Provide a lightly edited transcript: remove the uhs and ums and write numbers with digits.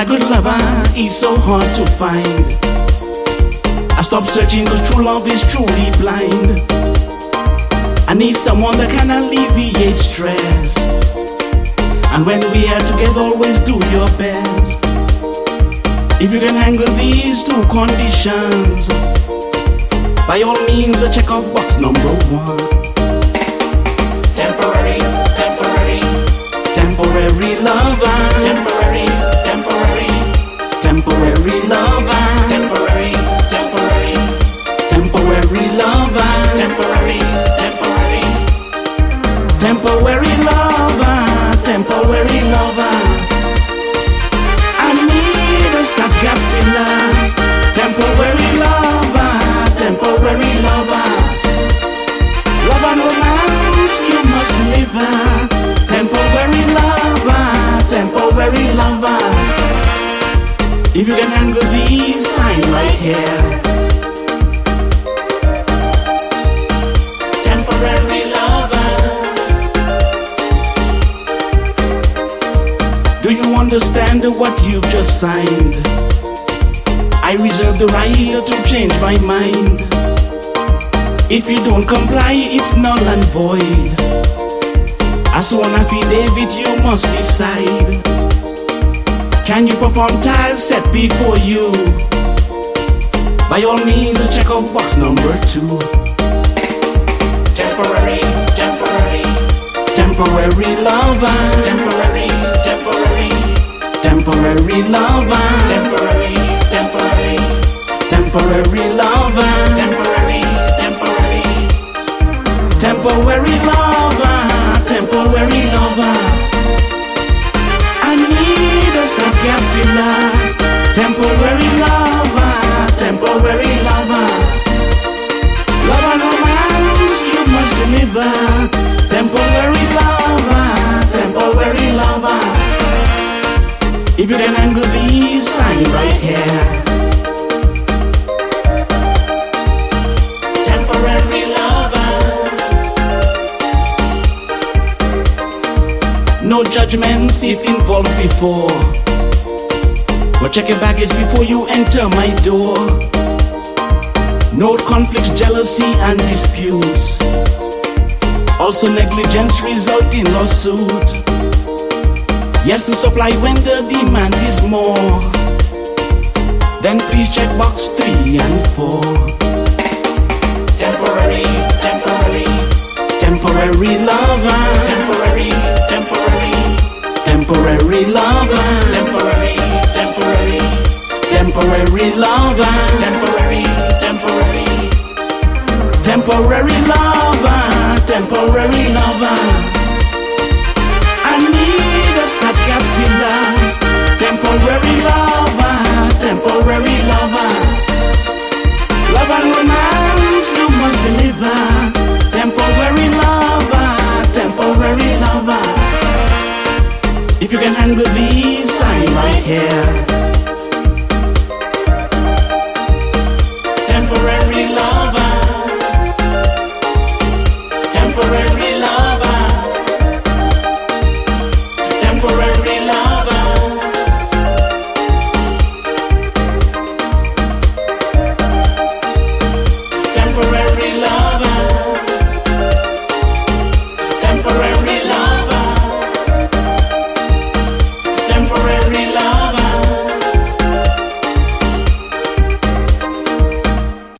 A good lover is so hard to find. I stopped searching cause true love is truly blind. I need someone that can alleviate stress, and when we are together always do your best. If you can handle these two conditions, by all means check off box number 1. Temporary, temporary, temporary lover. Temporary, temporary, temporary lover. Temporary, temporary, temporary lover. Temporary, temporary, temporary lover. Temporary lover. I need a stopgap filler. Temporary lover. Temporary lover. Love and romance you must deliver. Temporary lover. Temporary lover. If you can handle these, sign right here. Temporary lover. Do you understand what you've just signed? I reserve the right to change my mind. If you don't comply, it's null and void. As one affidavit, you must decide. Can you perform tiles set before you? By all means, check off box number 2. Temporary, temporary, temporary lover. Temporary, temporary, temporary lover. Temporary, temporary, temporary lover. Temporary, temporary, temporary lover. Temporary lover. I need a stopgap filler. Temporary lover. Temporary lover. Love and romance you must deliver. Temporary lover. Temporary lover. If you can handle these, sign right here. Temporary lover. No judgments if involved before, but check your baggage before you enter my door. No conflicts, jealousy and disputes. Also negligence result in lawsuits. Yes, the supply when the demand is more. Then please check box 3 and 4. Temporary, temporary, temporary lover. Temporary, temporary, temporary lover. Temporary, temporary, temporary lover. Temporary, temporary, temporary lover. Temporary lover. I need a stopgap filler. Temporary lover. Temporary lover. Love and romance you must deliver. Temporary lover. Temporary lover. If you can handle these, sign right here.